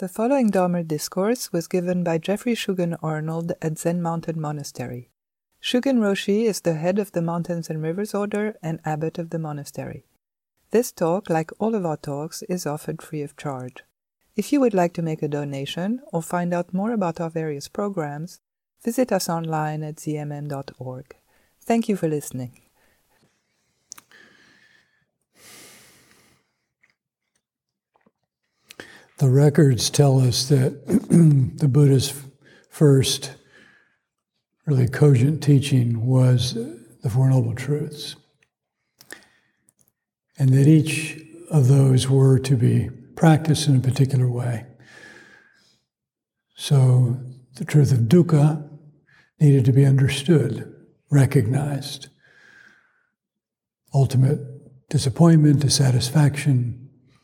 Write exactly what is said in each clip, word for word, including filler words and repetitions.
The following Dharma discourse was given by Jeffrey Shugen Arnold at Zen Mountain Monastery. Shugen Roshi is the head of the Mountains and Rivers Order and abbot of the monastery. This talk, like all of our talks, is offered free of charge. If you would like to make a donation or find out more about our various programs, visit us online at z m m dot org. Thank you for listening. The records tell us that the Buddha's first really cogent teaching was the Four Noble Truths, and that each of those were to be practiced in a particular way. So the truth of dukkha needed to be understood, recognized. Ultimate disappointment, dissatisfaction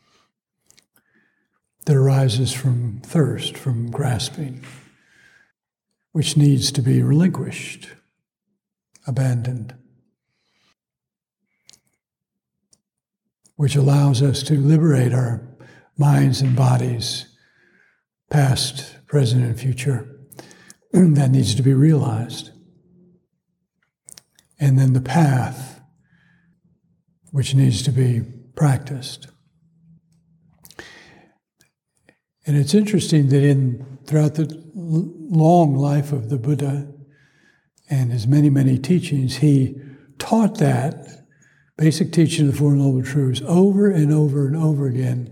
that arises from thirst, from grasping, which needs to be relinquished, abandoned, which allows us to liberate our minds and bodies, past, present, and future. That needs to be realized. And then the path, which needs to be practiced. And it's interesting that in throughout the long life of the Buddha and his many, many teachings, he taught that basic teaching of the Four Noble Truths over and over and over again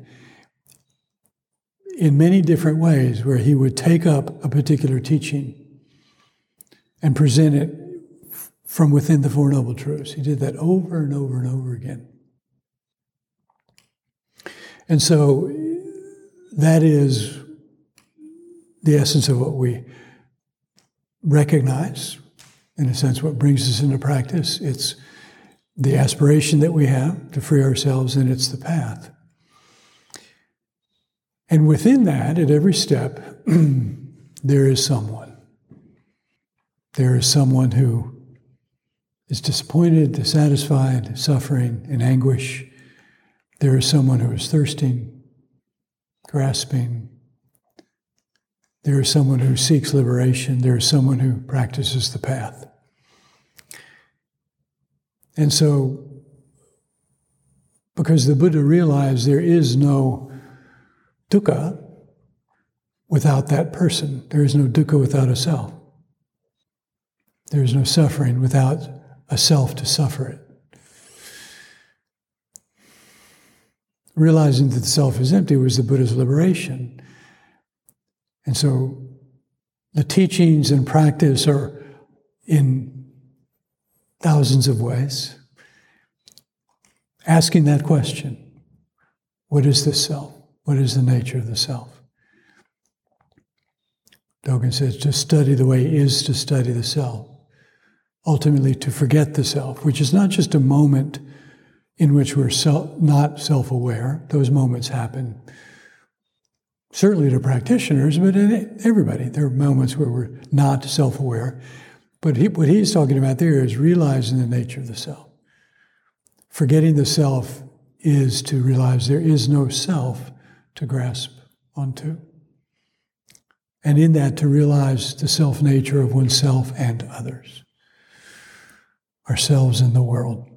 in many different ways, where he would take up a particular teaching and present it from within the Four Noble Truths. He did that over and over and over again. And so that is the essence of what we recognize, in a sense, what brings us into practice. It's the aspiration that we have to free ourselves, and it's the path. And within that, at every step, there is someone. There is someone who is disappointed, dissatisfied, suffering, in anguish. There is someone who is thirsting, grasping. There is someone who seeks liberation. There is someone who practices the path. And so, because the Buddha realized there is no dukkha without that person, there is no dukkha without a self. There is no suffering without a self to suffer it. Realizing that the self is empty was the Buddha's liberation. And so the teachings and practice are in thousands of ways. Asking that question, what is the self? What is the nature of the self? Dogen says, to study the way is to study the self. Ultimately, to forget the self, which is not just a moment in which we're self, not self-aware. Those moments happen certainly to practitioners, but in everybody. There are moments where we're not self-aware. But he, what he's talking about there is realizing the nature of the self. Forgetting the self is to realize there is no self to grasp onto. And in that, to realize the self-nature of oneself and others, ourselves and the world.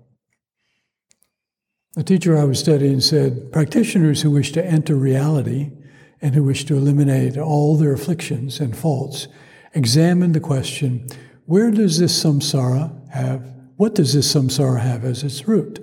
The teacher I was studying said, practitioners who wish to enter reality and who wish to eliminate all their afflictions and faults examine the question, where does this samsara have, what does this samsara have as its root?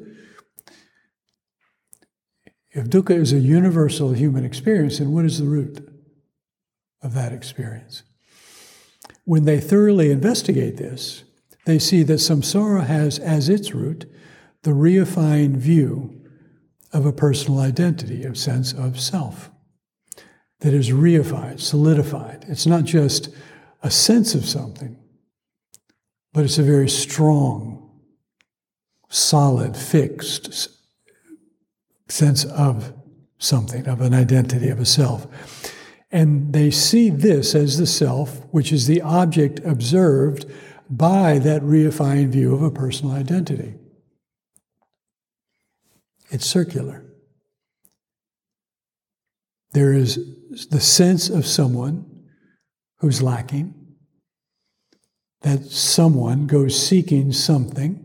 If dukkha is a universal human experience, then what is the root of that experience? When they thoroughly investigate this, they see that samsara has as its root the reifying view of a personal identity, a sense of self, that is reified, solidified. It's not just a sense of something, but it's a very strong, solid, fixed sense of something, of an identity, of a self. And they see this as the self, which is the object observed by that reifying view of a personal identity. It's circular. There is the sense of someone who's lacking, that someone goes seeking something.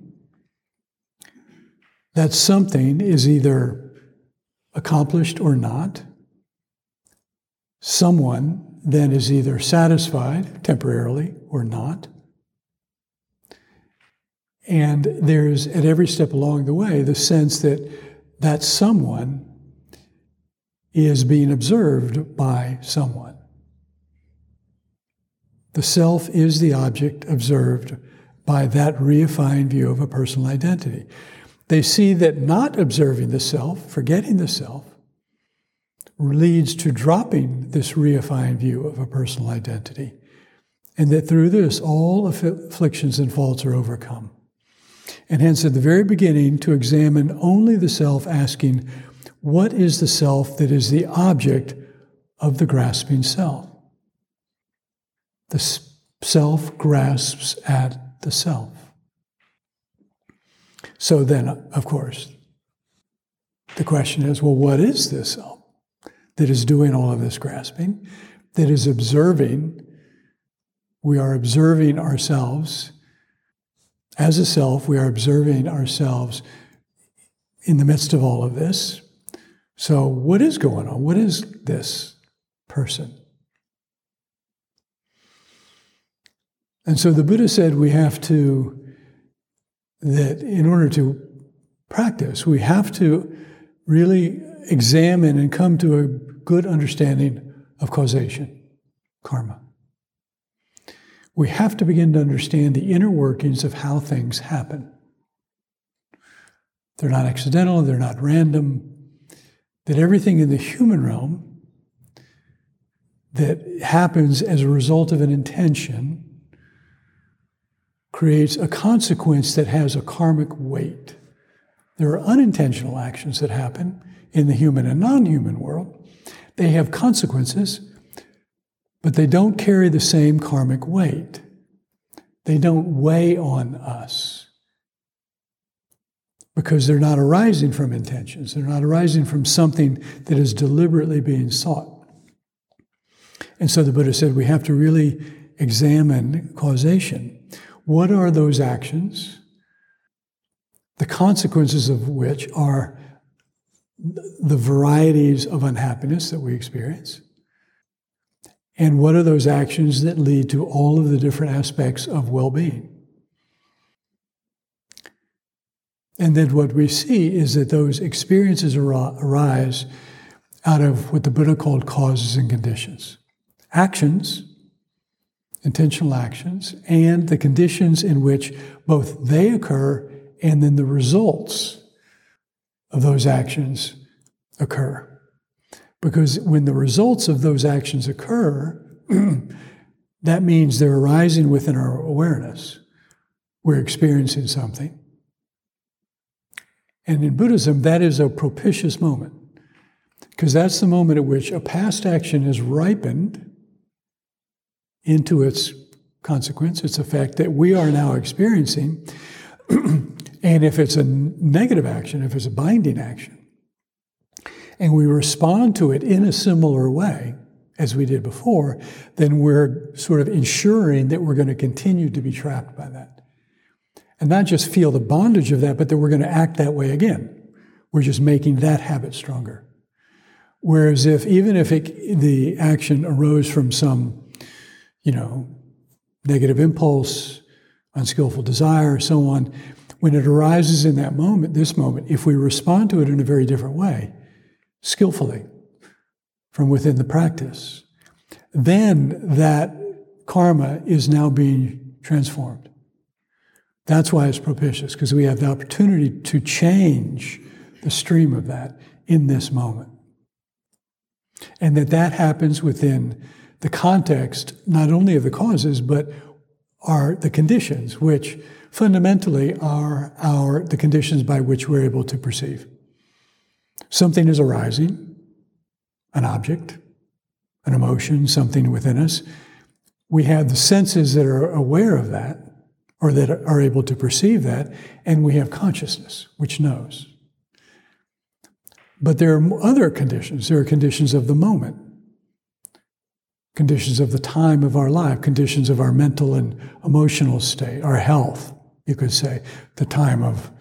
That something is either accomplished or not. Someone then is either satisfied temporarily or not. And there's, at every step along the way, the sense that that someone is being observed by someone. The self is the object observed by that reified view of a personal identity. They see that not observing the self, forgetting the self, leads to dropping this reified view of a personal identity, and that through this all afflictions and faults are overcome. And hence, at the very beginning, to examine only the self, asking, what is the self that is the object of the grasping self? The self grasps at the self. So then, of course, the question is, well, what is this self that is doing all of this grasping, that is observing? We are observing ourselves. As a self, we are observing ourselves in the midst of all of this. So what is going on? What is this person? And so the Buddha said we have to, that in order to practice, we have to really examine and come to a good understanding of causation, karma. We have to begin to understand the inner workings of how things happen. They're not accidental, they're not random, that everything in the human realm that happens as a result of an intention creates a consequence that has a karmic weight. There are unintentional actions that happen in the human and non-human world. They have consequences, but they don't carry the same karmic weight. They don't weigh on us because they're not arising from intentions. They're not arising from something that is deliberately being sought. And so the Buddha said we have to really examine causation. What are those actions, the consequences of which are the varieties of unhappiness that we experience? And what are those actions that lead to all of the different aspects of well-being? And then what we see is that those experiences ar- arise out of what the Buddha called causes and conditions. Actions, intentional actions, and the conditions in which both they occur and then the results of those actions occur. Because when the results of those actions occur, that means they're arising within our awareness. We're experiencing something. And in Buddhism, that is a propitious moment, because that's the moment at which a past action is ripened into its consequence, its effect that we are now experiencing. And if it's a negative action, if it's a binding action, and we respond to it in a similar way as we did before, then we're sort of ensuring that we're going to continue to be trapped by that. And not just feel the bondage of that, but that we're going to act that way again. We're just making that habit stronger. Whereas if, even if it, the action arose from some, you know, negative impulse, unskillful desire, so on, when it arises in that moment, this moment, if we respond to it in a very different way, skillfully, from within the practice, then that karma is now being transformed. That's why it's propitious, because we have the opportunity to change the stream of that in this moment. And that that happens within the context, not only of the causes, but are the conditions, which fundamentally are our the conditions by which we're able to perceive. Something is arising, an object, an emotion, something within us. We have the senses that are aware of that, or that are able to perceive that, and we have consciousness, which knows. But there are other conditions. There are conditions of the moment, conditions of the time of our life, conditions of our mental and emotional state, our health, you could say, the time of,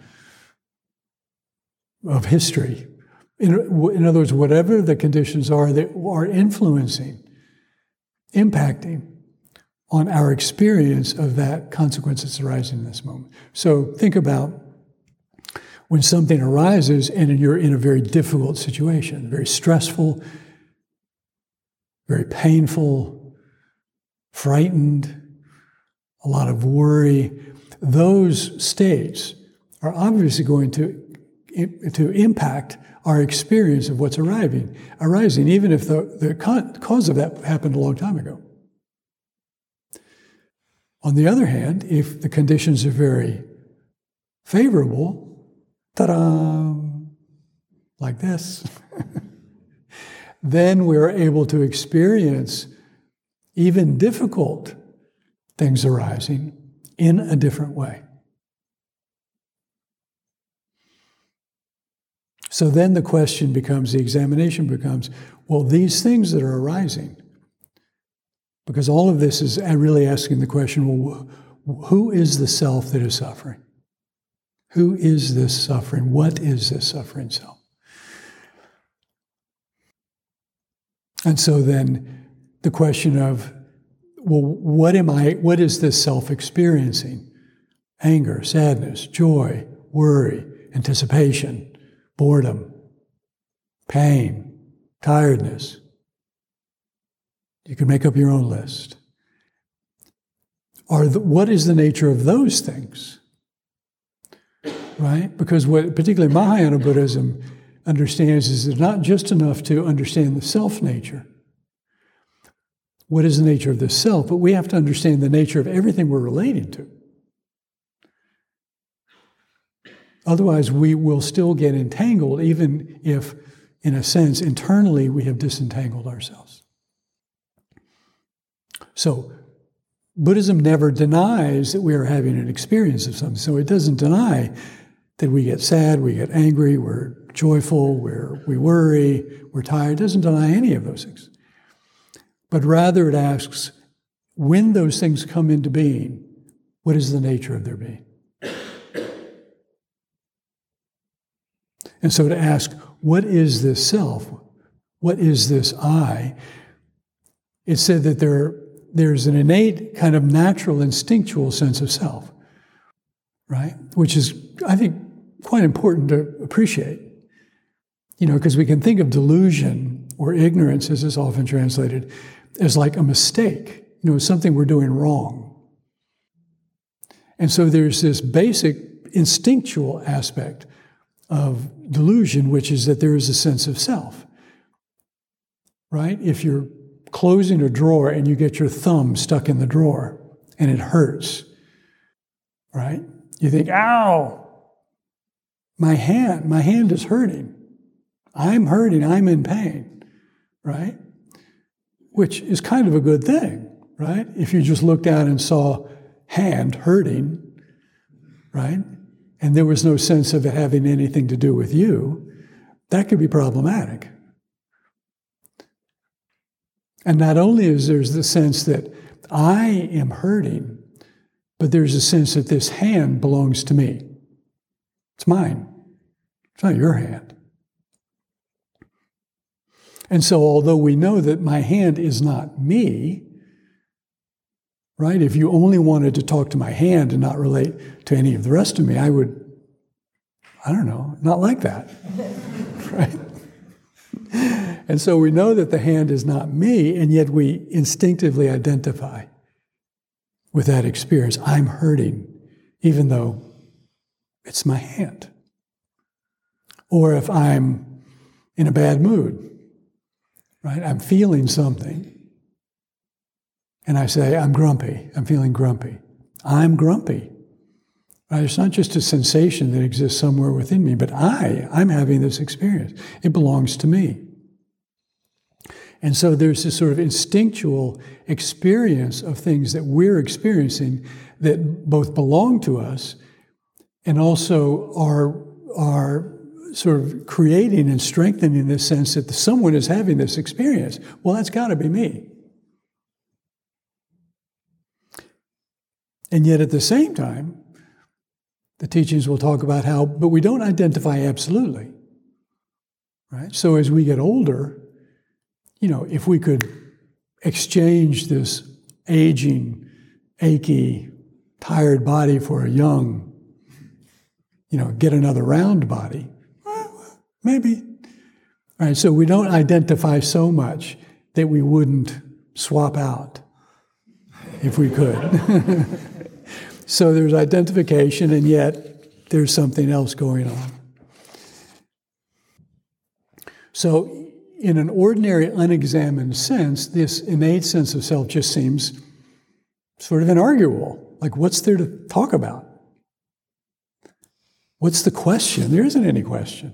of history. In, in other words, whatever the conditions are that are influencing, impacting on our experience of that consequence that's arising in this moment. So think about when something arises and you're in a very difficult situation, very stressful, very painful, frightened, a lot of worry. Those states are obviously going to, to impact our experience of what's arriving, arising, even if the, the cause of that happened a long time ago. On the other hand, if the conditions are very favorable, ta-da, like this, then we're able to experience even difficult things arising in a different way. So then the question becomes, the examination becomes, well, these things that are arising, because all of this is really asking the question, well, who is the self that is suffering? Who is this suffering? What is this suffering self? And so then the question of, well, what am I, what is this self experiencing? Anger, sadness, joy, worry, anticipation, boredom, pain, tiredness. You can make up your own list. Are the, what is the nature of those things? Right? Because what particularly Mahayana Buddhism understands is it's not just enough to understand the self nature. What is the nature of the self? But we have to understand the nature of everything we're relating to. Otherwise, we will still get entangled, even if, in a sense, internally we have disentangled ourselves. So, Buddhism never denies that we are having an experience of something. So it doesn't deny that we get sad, we get angry, we're joyful, we're, we worry, we're tired. It doesn't deny any of those things. But rather it asks, when those things come into being, what is the nature of their being? And so to ask, what is this self? What is this I? It said that there, there's an innate kind of natural, instinctual sense of self, right? Which is, I think, quite important to appreciate. You know, because we can think of delusion or ignorance, as is often translated, as like a mistake, you know, something we're doing wrong. And so there's this basic instinctual aspect of delusion, which is that there is a sense of self, right? If you're closing a drawer and you get your thumb stuck in the drawer and it hurts, right? You think, ow, my hand, my hand is hurting. I'm hurting, I'm in pain, right? Which is kind of a good thing, right? If you just looked out and saw hand hurting, right? And there was no sense of it having anything to do with you, that could be problematic. And not only is there the sense that I am hurting, but there's a sense that this hand belongs to me. It's mine. It's not your hand. And so although we know that my hand is not me, right? If you only wanted to talk to my hand and not relate to any of the rest of me, I would, I don't know, not like that, right? And so we know that the hand is not me, and yet we instinctively identify with that experience. I'm hurting, even though it's my hand. Or if I'm in a bad mood, right? I'm feeling something. And I say, I'm grumpy. I'm feeling grumpy. I'm grumpy. Right? It's not just a sensation that exists somewhere within me, but I, I'm having this experience. It belongs to me. And so there's this sort of instinctual experience of things that we're experiencing that both belong to us and also are, are sort of creating and strengthening this sense that someone is having this experience. Well, that's got to be me. And yet at the same time, the teachings will talk about how, but we don't identify absolutely, right? So as we get older, you know, if we could exchange this aging, achy, tired body for a young, you know, get another round body, well, maybe. All right, so we don't identify so much that we wouldn't swap out if we could. So there's identification, and yet there's something else going on. So in an ordinary, unexamined sense, this innate sense of self just seems sort of inarguable. Like, what's there to talk about? What's the question? There isn't any question.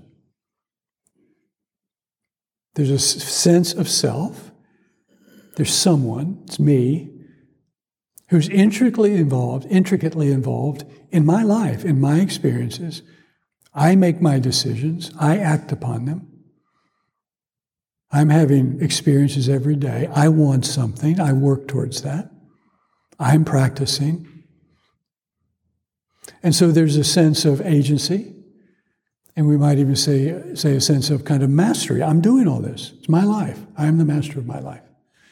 There's a sense of self. There's someone, it's me, who's intricately involved, intricately involved in my life, in my experiences. I make my decisions. I act upon them. I'm having experiences every day. I want something. I work towards that. I'm practicing. And so there's a sense of agency, and we might even say, say a sense of kind of mastery. I'm doing all this. It's my life. I am the master of my life.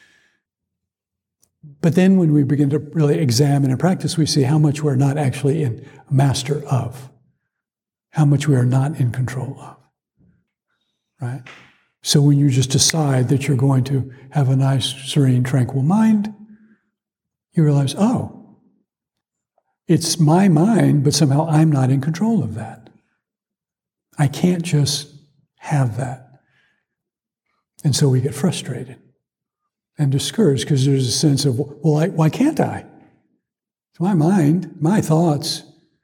But then when we begin to really examine and practice, we see how much we're not actually in master of, how much we are not in control of, right? So when you just decide that you're going to have a nice, serene, tranquil mind, you realize, oh, it's my mind, but somehow I'm not in control of that. I can't just have that. And so we get frustrated and discouraged because there's a sense of, well, I, why can't I? It's my mind, my thoughts.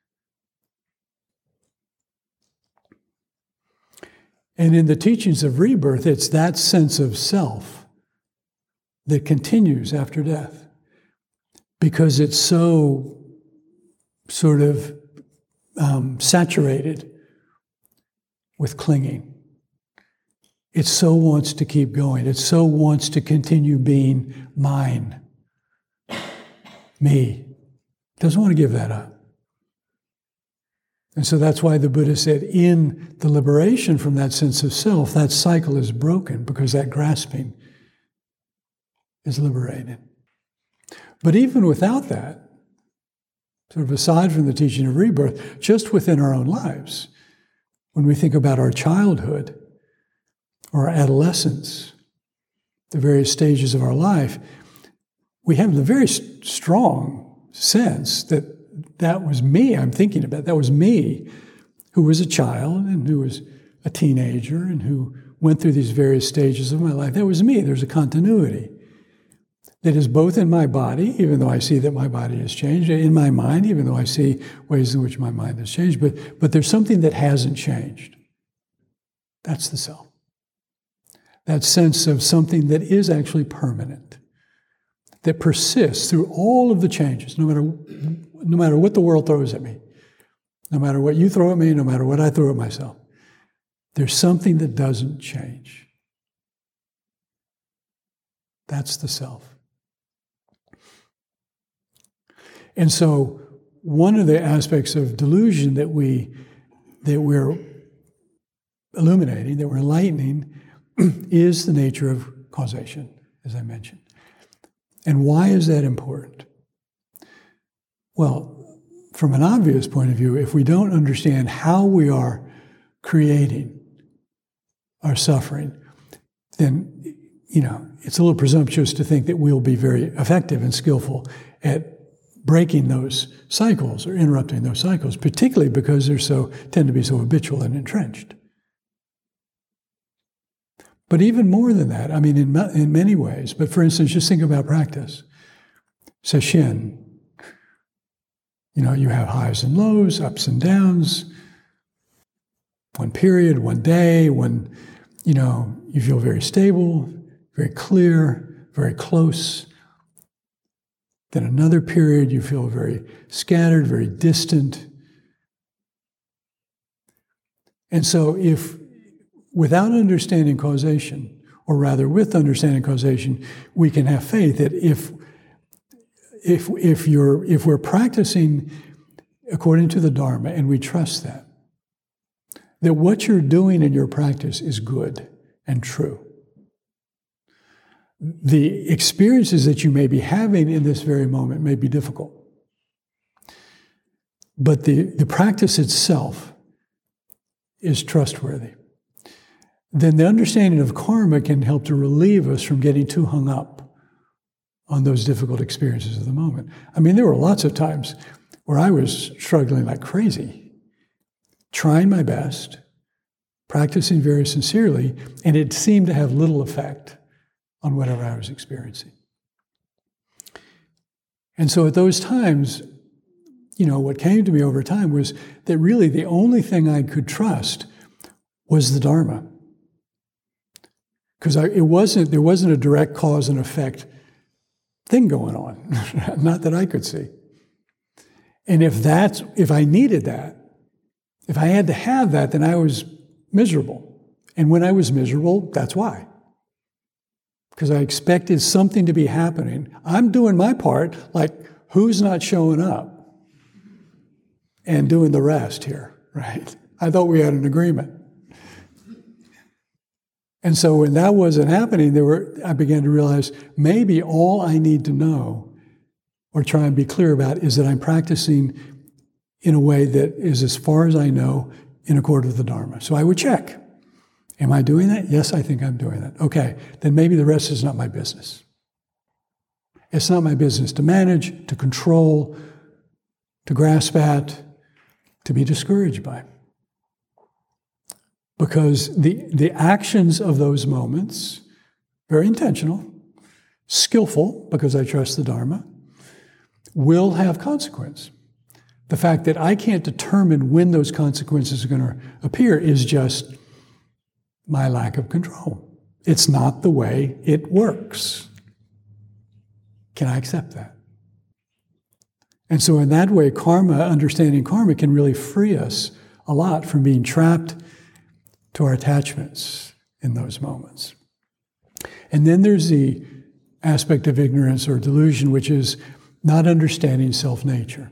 And in the teachings of rebirth, it's that sense of self that continues after death because it's so sort of um, saturated with clinging. It so wants to keep going. It so wants to continue being mine, me. Doesn't want to give that up. And so that's why the Buddha said in the liberation from that sense of self, that cycle is broken because that grasping is liberated. But even without that, sort of aside from the teaching of rebirth, just within our own lives, when we think about our childhood or our adolescence, the various stages of our life, we have the very strong sense that that was me I'm thinking about. That was me who was a child and who was a teenager and who went through these various stages of my life. That was me. There's a continuity that is both in my body, even though I see that my body has changed, in my mind, even though I see ways in which my mind has changed, but, but there's something that hasn't changed. That's the self. That sense of something that is actually permanent, that persists through all of the changes, no matter, no matter what the world throws at me, no matter what you throw at me, no matter what I throw at myself. There's something that doesn't change. That's the self. And so one of the aspects of delusion that we that we're illuminating, that we're enlightening, is the nature of causation, as I mentioned. And why is that important? Well, from an obvious point of view, if we don't understand how we are creating our suffering, then, you know, it's a little presumptuous to think that we'll be very effective and skillful at breaking those cycles or interrupting those cycles, particularly because they're so tend to be so habitual and entrenched. But even more than that, I mean, in, in many ways, but for instance, just think about practice. Sesshin, you know, you have highs and lows, ups and downs, one period, one day, when, you know, you feel very stable, very clear, very close. Then another period, you feel very scattered, very distant. And so if, without understanding causation, or rather with understanding causation, we can have faith that if, if, if, you're, if we're practicing according to the Dharma, and we trust that, that what you're doing in your practice is good and true. The experiences that you may be having in this very moment may be difficult. But the, the practice itself is trustworthy. Then the understanding of karma can help to relieve us from getting too hung up on those difficult experiences of the moment. I mean, there were lots of times where I was struggling like crazy, trying my best, practicing very sincerely, and it seemed to have little effect on whatever I was experiencing. And so at those times, you know, what came to me over time was that really the only thing I could trust was the Dharma. Because it wasn't, there wasn't a direct cause and effect thing going on, not that I could see. And if that's, if I needed that, if I had to have that, then I was miserable. And when I was miserable, that's why. Because I expected something to be happening. I'm doing my part, like who's not showing up and doing the rest here, right? I thought we had an agreement. And so when that wasn't happening, there were, I began to realize maybe all I need to know or try and be clear about is that I'm practicing in a way that is, as far as I know, in accord with the Dharma. So I would check. Am I doing that? Yes, I think I'm doing that. Okay, then maybe the rest is not my business. It's not my business to manage, to control, to grasp at, to be discouraged by. Because the, the actions of those moments, very intentional, skillful, because I trust the Dharma, will have consequence. The fact that I can't determine when those consequences are going to appear is just my lack of control. It's not the way it works. Can I accept that? And so in that way, karma, understanding karma, can really free us a lot from being trapped to our attachments in those moments. And then there's the aspect of ignorance or delusion, which is not understanding self-nature.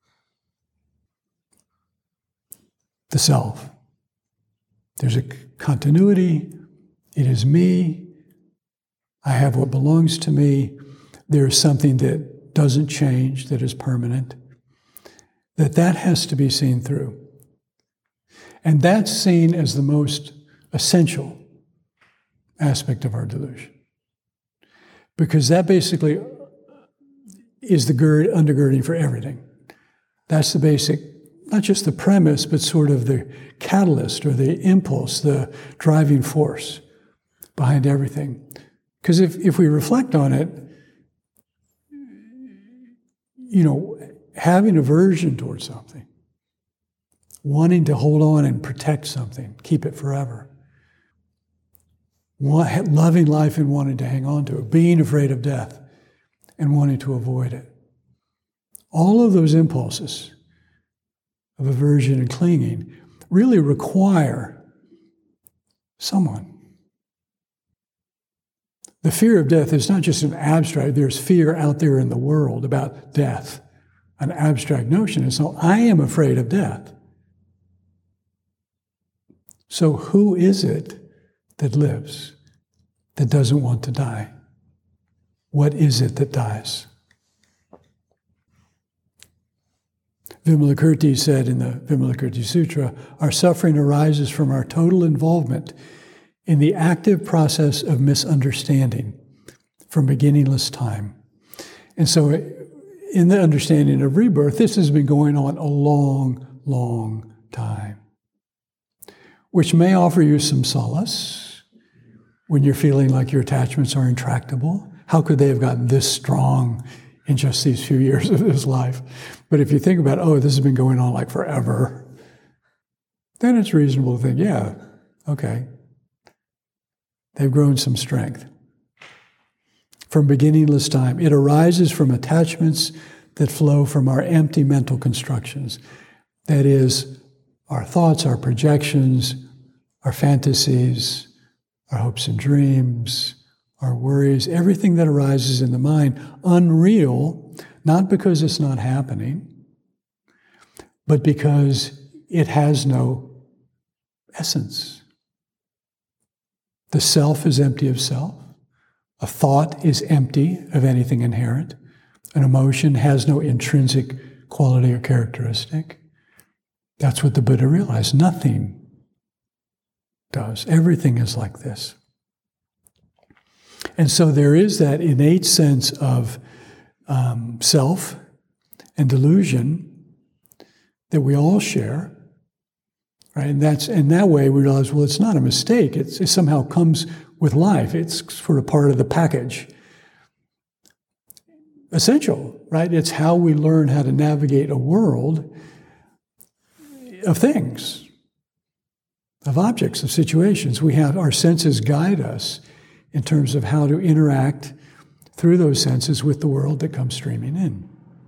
The self. There's a continuity. It is me. I have what belongs to me. There is something that doesn't change, that is permanent. That that has to be seen through. And that's seen as the most essential aspect of our delusion. Because that basically is the gird, undergirding for everything. That's the basic, not just the premise, but sort of the catalyst or the impulse, the driving force behind everything. Because if, if we reflect on it, you know, having aversion towards something, wanting to hold on and protect something, keep it forever, want, loving life and wanting to hang on to it, being afraid of death and wanting to avoid it. All of those impulses of aversion and clinging really require someone. The fear of death is not just an abstract, there's fear out there in the world about death, an abstract notion. And so I am afraid of death. So who is it that lives, that doesn't want to die? What is it that dies? Vimalakirti said in the Vimalakirti Sutra, our suffering arises from our total involvement in the active process of misunderstanding from beginningless time. And so in the understanding of rebirth, this has been going on a long, long time, which may offer you some solace when you're feeling like your attachments are intractable. How could they have gotten this strong in just these few years of this life? But if you think about, oh, this has been going on like forever, then it's reasonable to think, yeah, okay, they've grown some strength. From beginningless time, it arises from attachments that flow from our empty mental constructions. That is, our thoughts, our projections, our fantasies, our hopes and dreams, our worries, everything that arises in the mind, unreal, not because it's not happening, but because it has no essence. The self is empty of self. A thought is empty of anything inherent. An emotion has no intrinsic quality or characteristic. That's what the Buddha realized. Nothing does. Everything is like this. And so there is that innate sense of um, self and delusion that we all share, right? And that's in that way we realize, well, it's not a mistake. It's, it somehow comes with life. It's sort of part of the package. Essential, right? It's how we learn how to navigate a world of things, of objects, of situations. We have our senses guide us in terms of how to interact through those senses with the world that comes streaming in.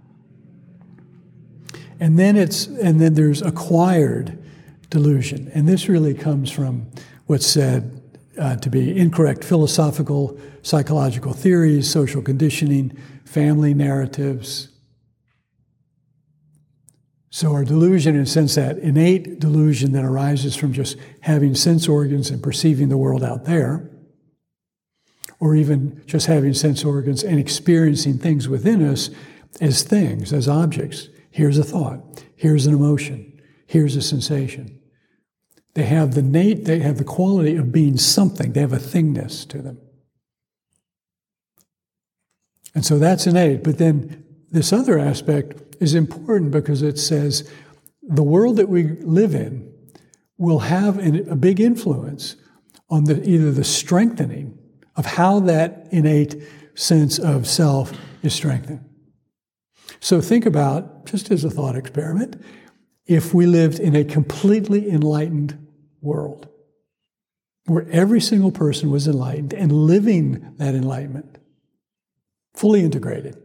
And then it's and then there's acquired delusion. And this really comes from what's said uh, to be incorrect philosophical, psychological theories, social conditioning, family narratives. So our delusion, in a sense, that innate delusion that arises from just having sense organs and perceiving the world out there, or even just having sense organs and experiencing things within us as things, as objects. Here's a thought. Here's an emotion. Here's a sensation. They have the innate, they have the quality of being something. They have a thingness to them. And so that's innate. But then this other aspect is important because it says the world that we live in will have an, a big influence on the, either the strengthening of how that innate sense of self is strengthened. So think about, just as a thought experiment, if we lived in a completely enlightened world, where every single person was enlightened and living that enlightenment, fully integrated.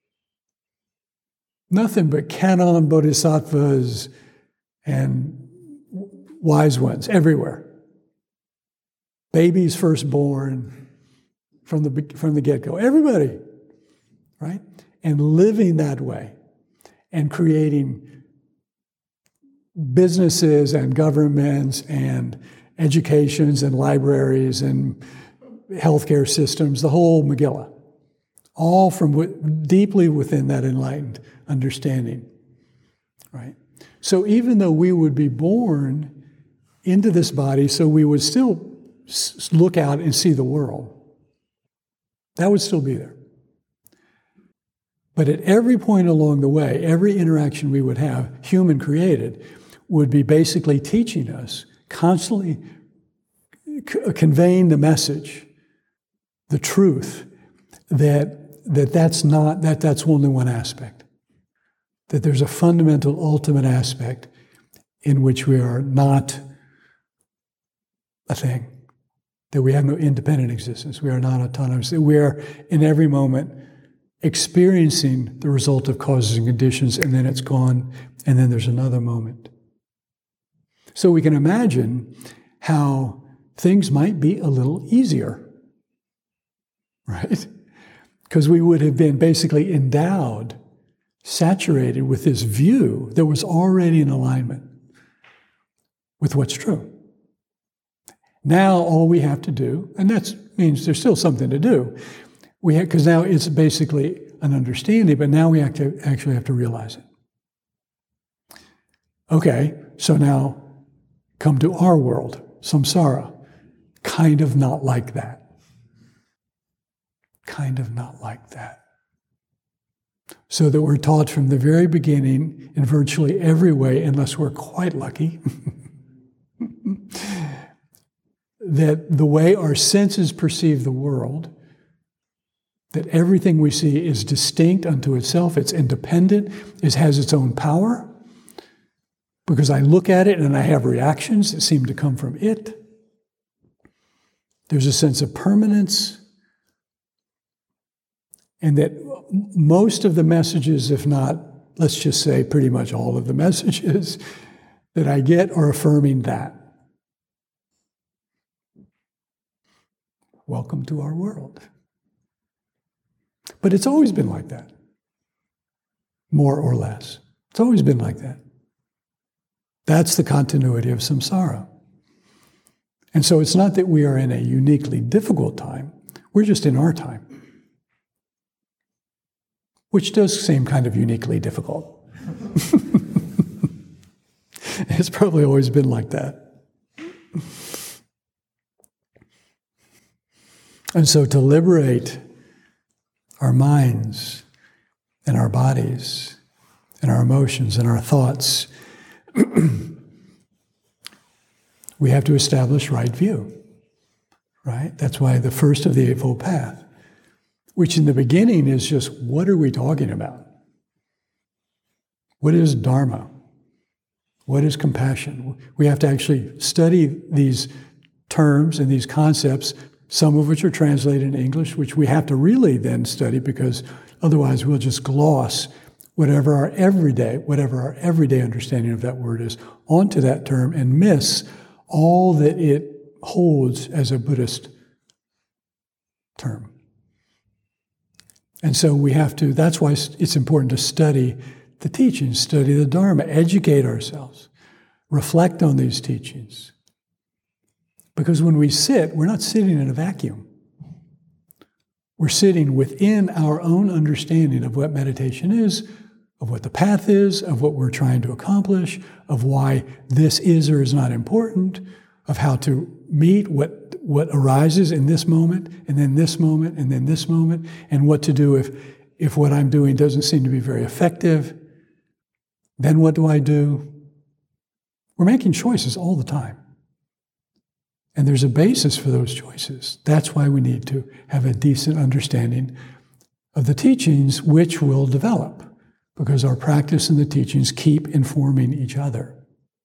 Nothing but canon bodhisattvas and wise ones everywhere. Babies first born from the, from the get-go. Everybody, right? And living that way and creating businesses and governments and educations and libraries and healthcare systems, the whole Megillah, all from w- deeply within that enlightened understanding, right? So even though we would be born into this body, so we would still s- look out and see the world, that would still be there. But at every point along the way, every interaction we would have, human created, would be basically teaching us, constantly c- conveying the message, the truth, that that that's not, that that's only one aspect. That there's a fundamental, ultimate aspect in which we are not a thing. That we have no independent existence. We are not autonomous. That we are, in every moment, experiencing the result of causes and conditions, and then it's gone, and then there's another moment. So we can imagine how things might be a little easier, right? Because we would have been basically endowed, saturated with this view that was already in alignment with what's true. Now all we have to do, and that means there's still something to do, we because now it's basically an understanding, but now we have to actually have to realize it. Okay, so now come to our world, samsara, kind of not like that. Kind of not like that. So that we're taught from the very beginning, in virtually every way, unless we're quite lucky, that the way our senses perceive the world, that everything we see is distinct unto itself, it's independent, it has its own power, because I look at it and I have reactions that seem to come from it. There's a sense of permanence, and that most of the messages, if not, let's just say pretty much all of the messages that I get are affirming that. Welcome to our world. But it's always been like that, more or less. It's always been like that. That's the continuity of samsara. And so it's not that we are in a uniquely difficult time, we're just in our time, which does seem kind of uniquely difficult. It's probably always been like that. And so to liberate our minds and our bodies and our emotions and our thoughts, we have to establish right view, right? That's why the first of the Eightfold Path, which in the beginning is just, what are we talking about? What is Dharma? What is compassion? We have to actually study these terms and these concepts, some of which are translated in English, which we have to really then study, because otherwise we'll just gloss whatever our everyday, whatever our everyday understanding of that word is onto that term and miss all that it holds as a Buddhist term. And so we have to, that's why it's important to study the teachings, study the Dharma, educate ourselves, reflect on these teachings. Because when we sit, we're not sitting in a vacuum. We're sitting within our own understanding of what meditation is, of what the path is, of what we're trying to accomplish, of why this is or is not important, of how to meet what, what arises in this moment, and then this moment, and then this moment, and what to do if, if what I'm doing doesn't seem to be very effective. Then what do I do? We're making choices all the time. And there's a basis for those choices. That's why we need to have a decent understanding of the teachings, which will develop, because our practice and the teachings keep informing each other.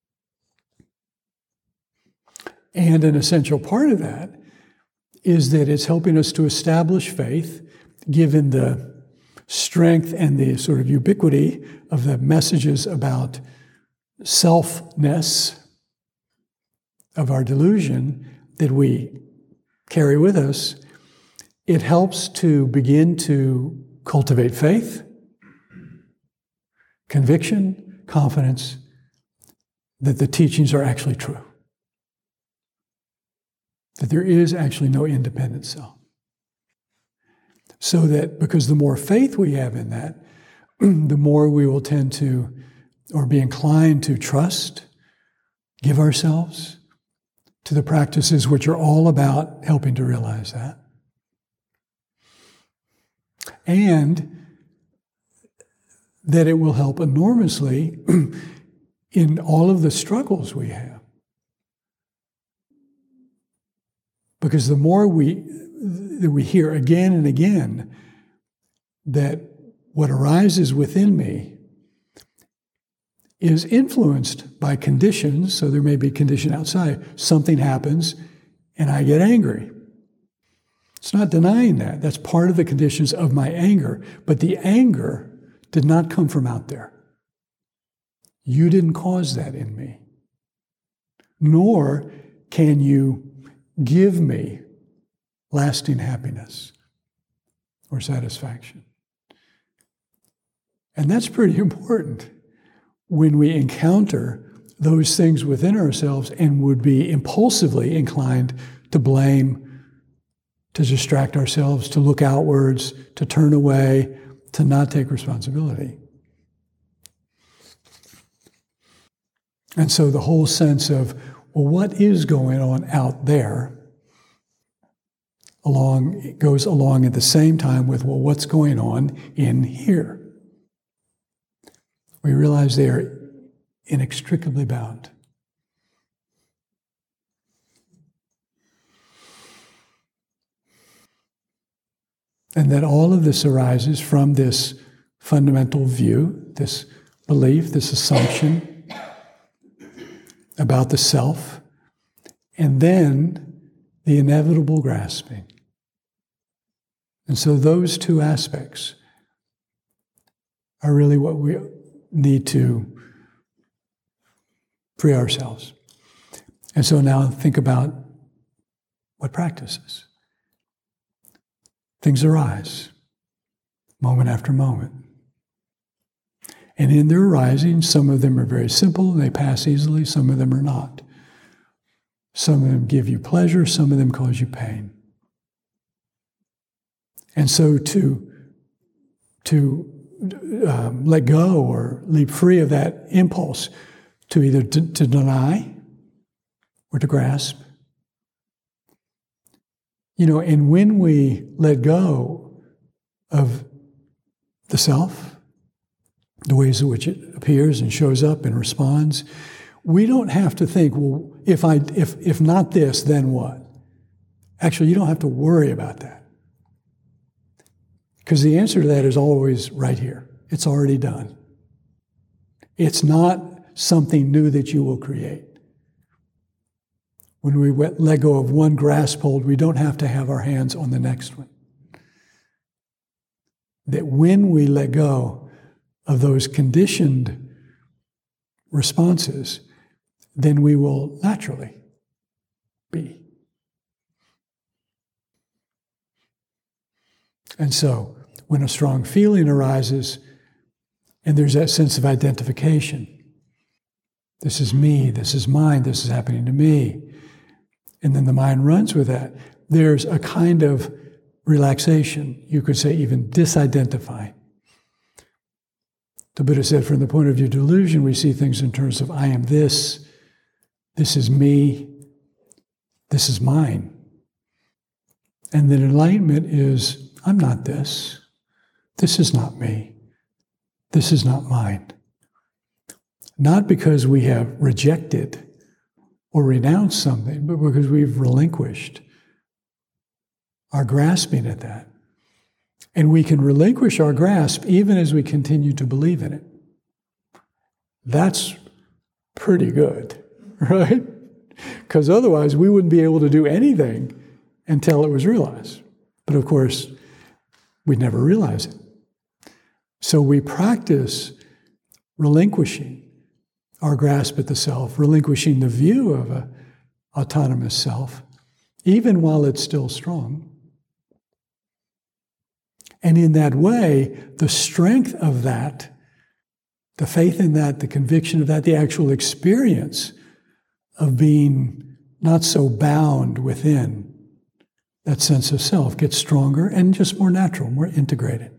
And an essential part of that is that it's helping us to establish faith, given the strength and the sort of ubiquity of the messages about selfness of our delusion that we carry with us. It helps to begin to cultivate faith, conviction, confidence that the teachings are actually true, that there is actually no independent self. So that, because the more faith we have in that, the more we will tend to, or be inclined to trust, give ourselves to the practices which are all about helping to realize that. And that it will help enormously in all of the struggles we have. Because the more we that we hear again and again that what arises within me is influenced by conditions, so there may be a condition outside, something happens and I get angry. It's not denying that. That's part of the conditions of my anger. But the anger did not come from out there. You didn't cause that in me. Nor can you give me lasting happiness or satisfaction. And that's pretty important when we encounter those things within ourselves and would be impulsively inclined to blame, to distract ourselves, to look outwards, to turn away, to not take responsibility. And so the whole sense of, well, what is going on out there along goes along at the same time with, well, what's going on in here? We realize they are inextricably bound. And that all of this arises from this fundamental view, this belief, this assumption about the self, and then the inevitable grasping. And so those two aspects are really what we need to free ourselves. And so now think about what practices. Things arise, moment after moment. And in their arising, some of them are very simple, and they pass easily, some of them are not. Some of them give you pleasure, some of them cause you pain. And so to, to um, let go or leap free of that impulse to either to, to deny or to grasp. You know, and when we let go of the self, the ways in which it appears and shows up and responds, we don't have to think, well, if I if if not this, then what? Actually, you don't have to worry about that. Because the answer to that is always right here. It's already done. It's not something new that you will create. When we let go of one grasp hold, we don't have to have our hands on the next one. That when we let go of those conditioned responses, then we will naturally be. And so, when a strong feeling arises, and there's that sense of identification, this is me, this is mine, this is happening to me, and then the mind runs with that, there's a kind of relaxation, you could say even disidentifying. The Buddha said, from the point of view of delusion, we see things in terms of I am this, this is me, this is mine. And then enlightenment is, I'm not this, this is not me, this is not mine. Not because we have rejected or renounced something, but because we've relinquished our grasping at that. And we can relinquish our grasp even as we continue to believe in it. That's pretty good, right? Because otherwise we wouldn't be able to do anything until it was realized. But of course, we'd never realize it. So we practice relinquishing our grasp at the self, relinquishing the view of an autonomous self, even while it's still strong. And in that way, the strength of that, the faith in that, the conviction of that, the actual experience of being not so bound within that sense of self gets stronger and just more natural, more integrated.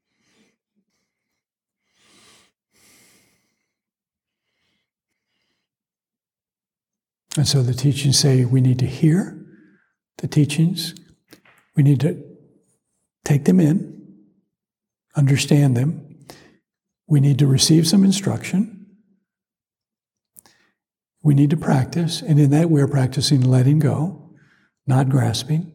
And so the teachings say we need to hear the teachings, we need to take them in, understand them, we need to receive some instruction, we need to practice, and in that we're practicing letting go, not grasping.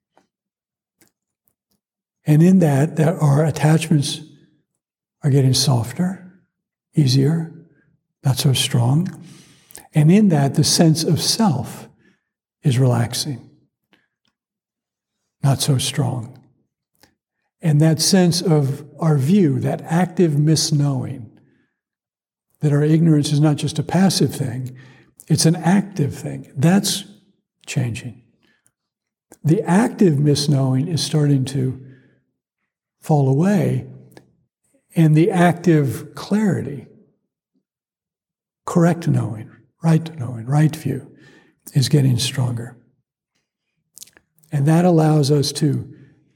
And in that, that our attachments are getting softer, easier, not so strong. And in that, the sense of self is relaxing, not so strong. And that sense of our view, that active misknowing, that our ignorance is not just a passive thing, it's an active thing, that's changing. The active misknowing is starting to fall away, and the active clarity, correct knowing, right knowing, right view, is getting stronger. And that allows us to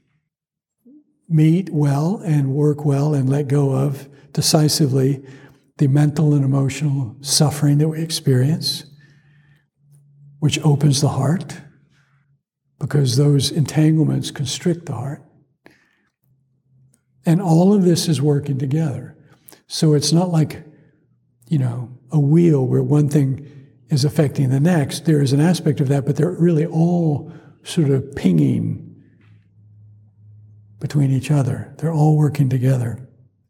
meet well and work well and let go of decisively the mental and emotional suffering that we experience, which opens the heart, because those entanglements constrict the heart. And all of this is working together. So it's not like, you know, a wheel where one thing is affecting the next. There is an aspect of that, but they're really all sort of pinging between each other. They're all working together.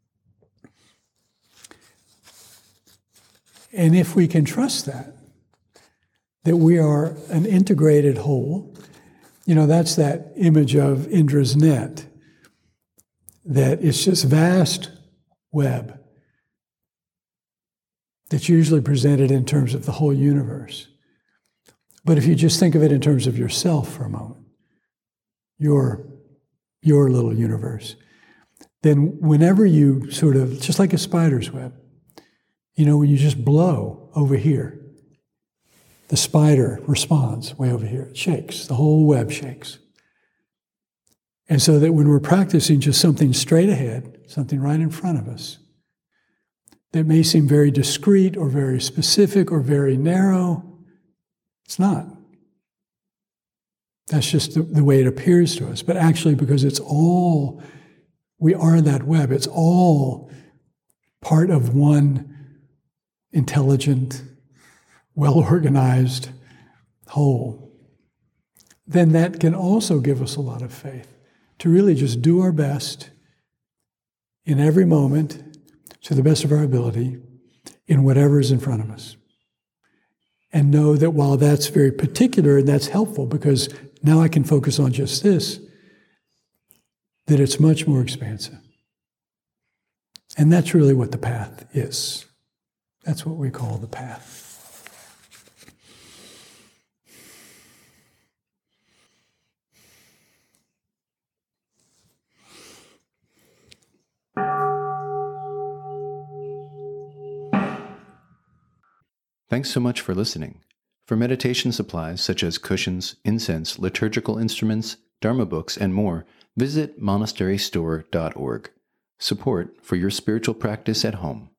And if we can trust that, that we are an integrated whole, you know, that's that image of Indra's net, that it's just vast web. that's usually presented in terms of the whole universe. But if you just think of it in terms of yourself for a moment, your, your little universe, then whenever you sort of, just like a spider's web, you know, when you just blow over here, the spider responds way over here. It shakes. The whole web shakes. And so that when we're practicing just something straight ahead, something right in front of us, that may seem very discrete or very specific or very narrow, it's not. That's just the, the way it appears to us. But actually, because it's all, we are that web, it's all part of one intelligent, well-organized whole, then that can also give us a lot of faith to really just do our best in every moment, to the best of our ability, in whatever is in front of us. And know that while that's very particular and that's helpful because now I can focus on just this, that it's much more expansive. And that's really what the path is. That's what we call the path. Thanks so much for listening. For meditation supplies such as cushions, incense, liturgical instruments, Dharma books, and more, visit monastery store dot org. Support for your spiritual practice at home.